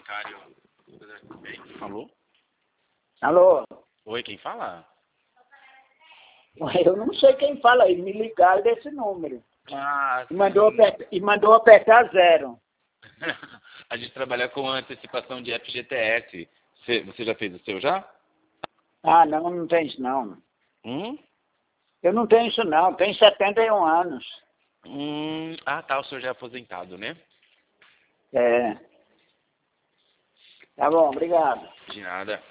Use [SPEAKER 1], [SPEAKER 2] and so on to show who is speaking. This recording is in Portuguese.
[SPEAKER 1] bancário. Alô?
[SPEAKER 2] Alô?
[SPEAKER 1] Oi, quem fala?
[SPEAKER 2] Ué, eu não sei quem fala aí, me ligaram desse número.
[SPEAKER 1] Ah,
[SPEAKER 2] E mandou apertar 0.
[SPEAKER 1] A gente trabalha com antecipação de FGTS. Você já fez o seu já?
[SPEAKER 2] Ah, não tem isso não.
[SPEAKER 1] Hum?
[SPEAKER 2] Eu não tenho isso não, tenho 71 anos.
[SPEAKER 1] Ah, tá, o senhor já é aposentado, né?
[SPEAKER 2] É. Tá bom, obrigado.
[SPEAKER 1] De nada.